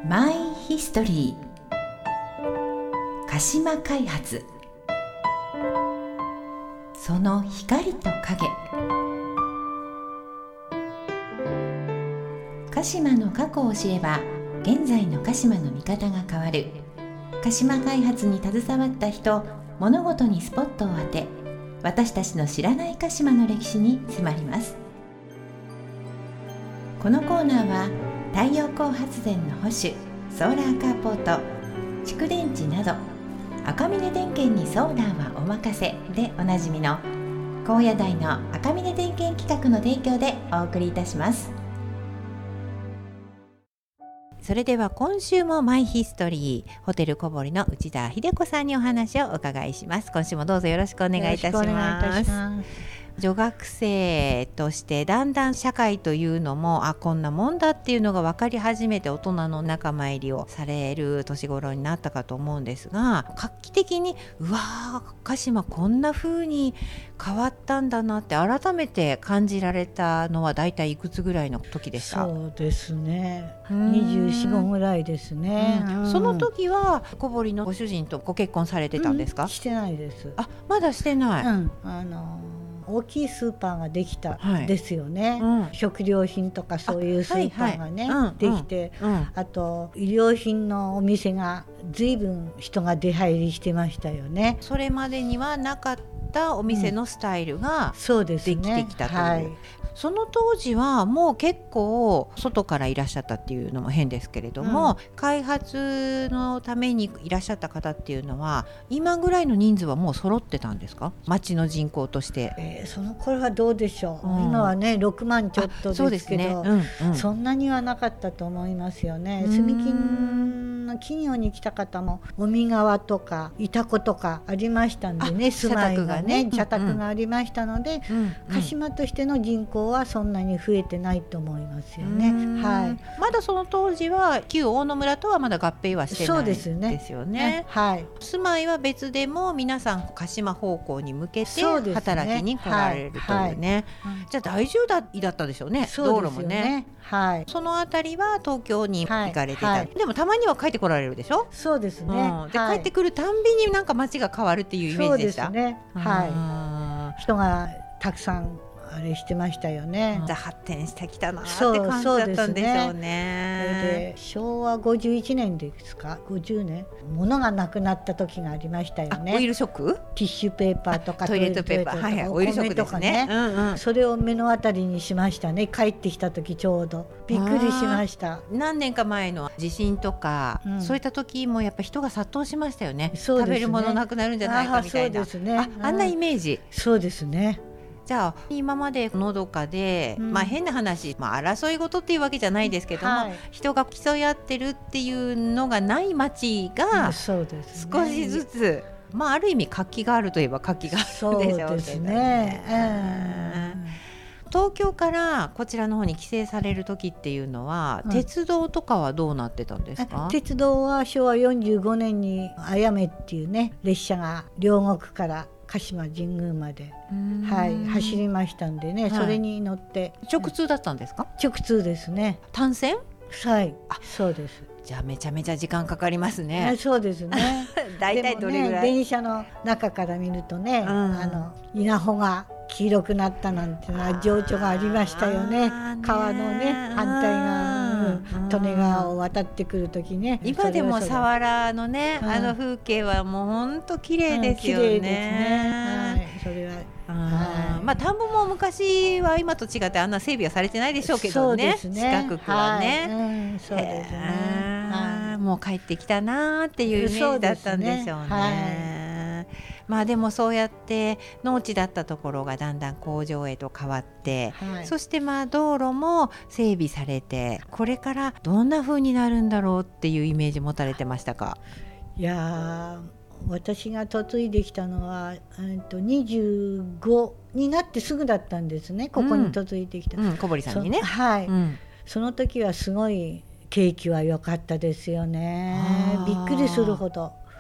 マイヒストリー鹿島開発、その光と影。鹿島の過去を知れば現在の鹿島の見方が変わる。鹿島開発に携わった人、物事にスポットを当て、私たちの知らない鹿島の歴史に迫ります。このコーナーは太陽光発電の保守、ソーラーカーポート、蓄電池など赤峰電研にソーラーはお任せでおなじみの高野台の赤峰電研企画の提供でお送りいたします。それでは今週もマイヒストリー、ホテル小堀の内田秀子さんにお話をお伺いします。今週もどうぞよろしくお願いいたします。女学生としてだんだん社会というのもこんなもんだっていうのが分かり始めて、大人の仲間入りをされる年頃になったかと思うんですが、画期的に鹿島こんな風に変わったんだなって改めて感じられたのはだいたいいくつぐらいの時でした？ そうですね、24、5ぐらいですね。 その時は小堀のご主人とご結婚されてたんですか？ してないです。 まだしてない。 大きいスーパーができたですよね、食料品とかそういうスーパーがね、できて、あと衣料品のお店が随分人が出入りしてましたよね。 それまでにはなかったお店のスタイルができてきたという、その当時はもう結構外からいらっしゃったっていうのも変ですけれども、開発のためにいらっしゃった方っていうのは今ぐらいの人数はもう揃ってたんですか？町の人口として、 その頃はどうでしょう、今はね6万ちょっとですけど、そんなにはなかったと思いますよね。住金の企業に来た方も尾身川とか潮来とかありましたんでね、住まいがね、社宅がありましたので、鹿島としての人口はそんなに増えてないと思いますよね。 まだその当時は旧大野村とはまだ合併はしてないですよね。住まいは別でも皆さん鹿島方向に向けて働きに来られるというね。じゃあ大渋滞だったでしょうね、道路もね。そのあたりは東京に行かれてた、でもたまには帰ってこられるでしょ？ そうですね、 で帰ってくるたんびになんか街が変わるっていうイメージでした。 そうですね、人がたくさんあれしてましたよね。 発展してきたなって感じだったんでしょうね。 昭和51年ですか、50年物がなくなった時がありましたよね。 オイルショック？ ティッシュペーパーとかトイレットペーパー、オイルショックですね。 それを目の当たりにしましたね。帰ってきた時ちょうどびっくりしました。 何年か前の地震とか、そういった時もやっぱ人が殺到しましたよね。食べるものなくなるんじゃないかみたいな、あんなイメージ。 そうですね。 じゃあ今までのどかで、変な話、争い事っていうわけじゃないですけども、人が競い合ってるっていうのがない街が少しずつ、ある意味活気があるといえば活気があるでしょうけどね。東京からこちらの方に帰省される時っていうのは、鉄道とかはどうなってたんですか？ 鉄道は昭和45年にあやめっていうね列車が両国から鹿島神宮まで、走りましたんでね、それに乗って直通だったんですか？ 直通ですね。 単線？ そうです。 じゃあめちゃめちゃ時間かかりますね。 そうですね。 だいたいどれぐらい？ 電車の中から見るとね、稲穂が黄色くなったなんていうのは情緒がありましたよね。川のね反対側、利根川を渡ってくるときね。 今でも佐原のね、風景はもう本当綺麗ですよね。綺麗ですね。 それは田んぼも昔は今と違ってあんな整備はされてないでしょうけどね。四角くはね。そうですね。もう帰ってきたなっていうイメージだったんでしょうね。でもそうやって農地だったところがだんだん工場へと変わって、そして道路も整備されて、これからどんな風になるんだろうっていうイメージ持たれてましたか？ いや私が嫁いできたのは、25になってすぐだったんですね。ここに嫁いできた、 小堀さんにね。 その時はすごい景気は良かったですよね。びっくりするほど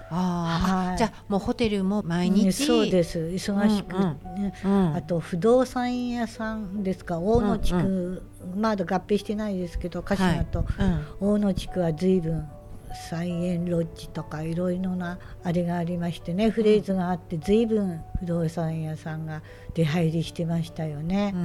はい、 じゃあもうホテルも毎日、 そうです忙しく、あと不動産屋さんですか、大野地区、まだ合併してないですけど鹿島と大野地区は随分菜園ロッジとかいろいろなあれがありましてね、フレーズがあって随分不動産屋さんが出入りしてましたよね。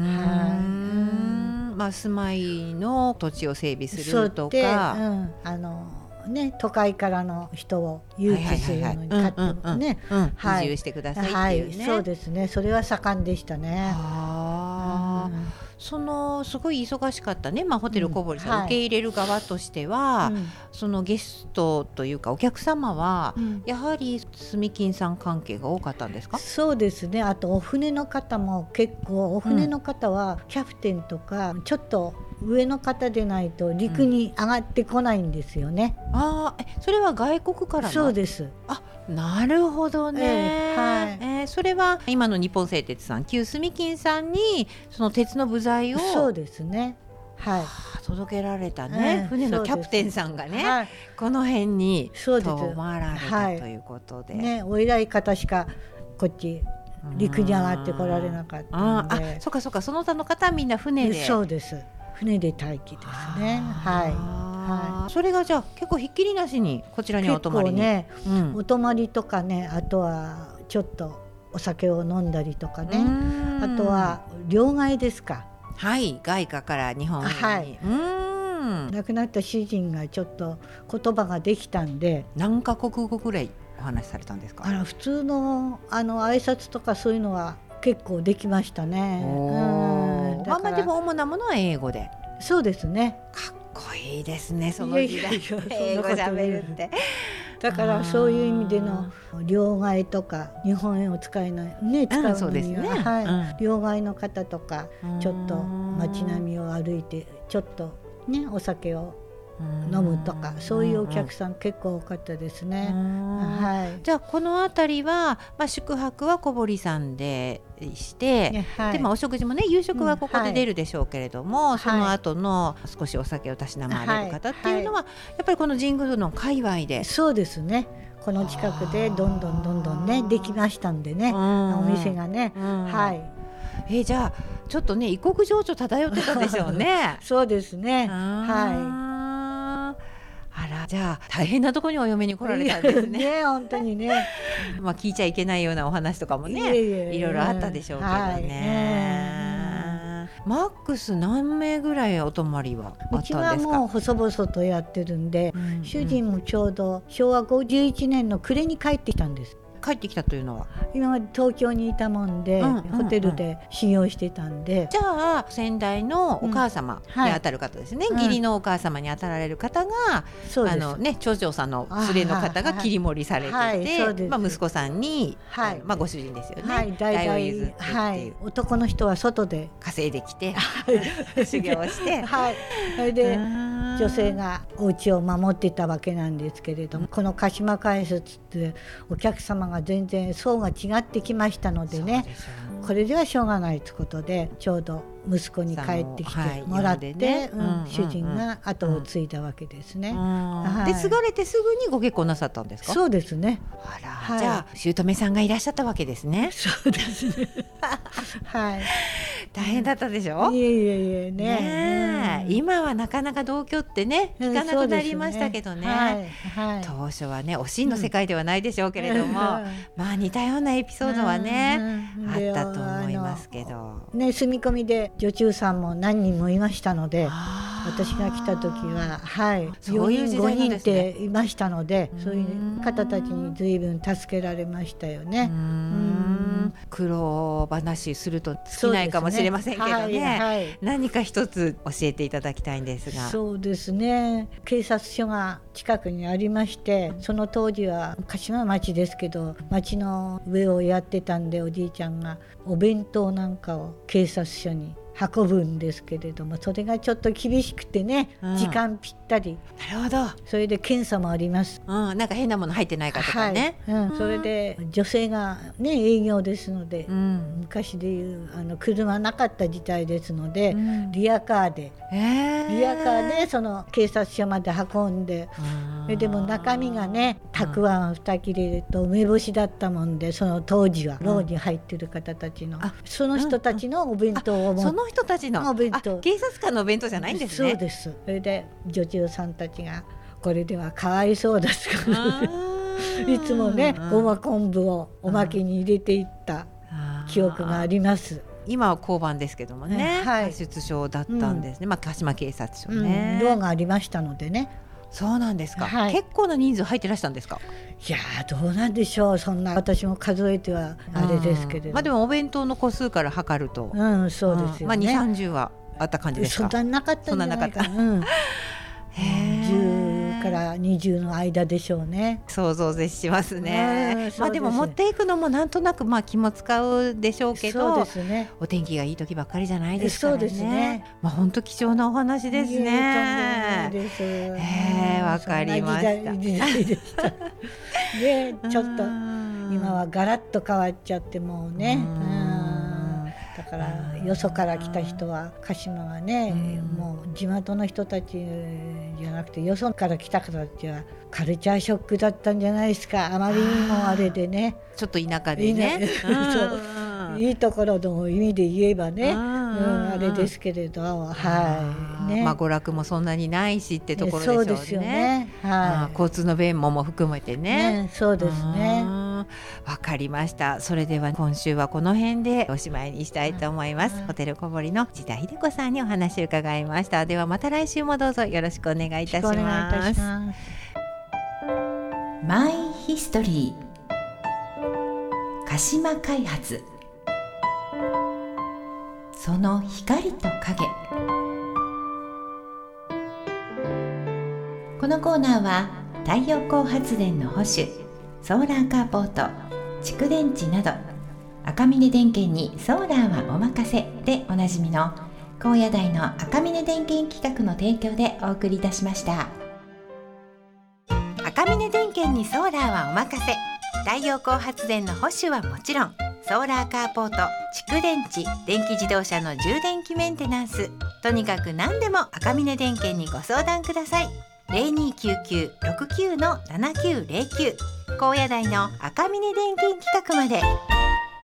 住まいの土地を整備するとか、 都会からの人を誘致するのに買ってね、 移住してくださいっていうね、 そうですね、それは盛んでしたね。 そのすごい忙しかったね、ホテル小堀さん、受け入れる側としては、そのゲストというかお客様は、やはり住金さん関係が多かったんですか？ そうですね、あとお船の方も結構、お船の方はキャプテンとかちょっと上の方でないと陸に上がってこないんですよね。 それは外国からの？ そうです。 なるほどね、それは今の日本製鉄さん、旧住金さんにその鉄の部材を、 そうですね、 届けられたね、船のキャプテンさんがね、この辺に泊まられたということで、 お偉い方しかこっち陸に上がってこられなかったので、 そうかその他の方はみんな船で、 そうです、船で待機ですね。 それがじゃあ結構ひっきりなしにこちらにお泊まりに、 お泊まりとかね、あとはちょっとお酒を飲んだりとかね、あとは両替ですか、 外貨から日本に、 亡くなった主人がちょっと言葉ができたんで。 何カ国語ぐらいお話しされたんですか？ 普通の挨拶とかそういうのは結構できましたね。 でも主なものは英語で。 そうですね。 かっこいいですね、その時代英語喋るって。 だからそういう意味での両替とか日本円を使えないね、使うのには、両替の方とかちょっと街並みを歩いてちょっとねお酒を飲むとか、そういうお客さん結構多かったですね。 じゃあこの辺りは、宿泊は小堀さんでして、でお食事もね、夕食はここで出るでしょうけれども、その後の少しお酒をたしなまれる方っていうのは、やっぱりこの神宮の界隈で。 そうですね、この近くでどんどんねできましたんでね、お店がね。 じゃあちょっとね異国情緒漂ってたでしょうね。 そうですね。 じゃあ大変なところにお嫁に来られたんですね。 本当にね。 聞いちゃいけないようなお話とかもね、いろいろあったでしょうけどね。マックス何名ぐらいお泊まりはあったんですか？ うちはもう細々とやってるんで、主人もちょうど昭和51年の暮れに帰ってきたんです。 帰ってきたというのは、 今まで東京にいたもんで、ホテルで修行してたんで。 じゃあ先代のお母様にあたる方ですね、義理のお母様にあたられる方が、長女さんの連れの方が切り盛りされてて、息子さんに、ご主人ですよね、代を譲ってっていう、 男の人は外で稼いできて修行して、 それで女性がお家を守ってたわけなんですけれども、この鹿島開設ってお客様が全然層が違ってきましたのでね、これではしょうがないということで、ちょうど息子に帰ってきてもらって、主人が後を継いだわけですね。 で継がれてすぐにご結婚なさったんですか？ そうですね。 じゃあ姑さんがいらっしゃったわけですね。 そうですね。 大変だったでしょ？ いえね。 今はなかなか同居ってね聞かなくなりましたけどね。当初はねおしんの世界ではないでしょうけれども、似たようなエピソードはねあったと思いますけど住み込みで女中さんも何人もいましたので、私が来た時は4人5人っていましたので、そういう方たちに随分助けられましたよね。 苦労話すると尽きないかもしれませんけどね、何か一つ教えていただきたいんですが。 そうですね、警察署が近くにありまして、その当時は鹿島町ですけど町の上をやってたんで、おじいちゃんがお弁当なんかを警察署に運ぶんですけれども、それがちょっと厳しくてね、時間ぴったり。 なるほど。 それで検査もあります。 なんか変なもの入ってないかとかね。 それで女性がね営業ですので、昔でいう車なかった時代ですので、リアカーで、その警察署まで運んで、でも中身がねたくあん2切れと梅干しだったもんで、その当時は牢に入ってる方たちの、その人たちのお弁当をその人たちのお弁当、 警察官のお弁当じゃないんですね。 そうです。それで女中さんたちがこれではかわいそうですからいつもねごま昆布をおまけに入れていった記憶があります。 今は交番ですけどもね、派出所だったんですね。鹿島警察署ね、 牢がありましたのでね。 そうなんですか。結構な人数入ってらしたんですか。 いやどうなんでしょう、そんな私も数えてはあれですけれど、 でもお弁当の個数から測ると、 そうですよね。 2、30はあった感じですか。 そんななかったんじゃないかな。10から20の間でしょうね。 想像絶しますね。でも持っていくのもなんとなく気も使うでしょうけど、 そうですね、 お天気がいい時ばっかりじゃないですからね。 そうですね。 本当貴重なお話ですね。わかりました。 時代でしたでちょっと今はガラッと変わっちゃってもうね、だからよそから来た人は鹿島はね、もう地元の人たちじゃなくてよそから来た方たちはカルチャーショックだったんじゃないですか。あまりにもあれでね、 ちょっと田舎でね、 いいところの意味で言えばね、あれですけれど、 娯楽もそんなにないしってところでしょうね。 そうですよね。 交通の便も含めてね。 そうですね。 わかりました。それでは今週はこの辺でおしまいにしたいと思います。ホテル小堀の内田秀子さんにお話を伺いました。ではまた来週もどうぞよろしくお願いいたします。マイヒストリー鹿島開発、その光と影。このコーナーは太陽光発電の保守、ソーラーカーポート、蓄電池など赤峰電研にソーラーはお任せでおなじみの高野台の赤峰電研企画の提供でお送りいたしました。赤峰電研にソーラーはお任せ、太陽光発電の保守はもちろん、ソーラーカーポート、蓄電池、電気自動車の充電器メンテナンス、とにかく何でも赤峰電研にご相談ください。0299-69-7909 高野台の赤峰電研企画まで。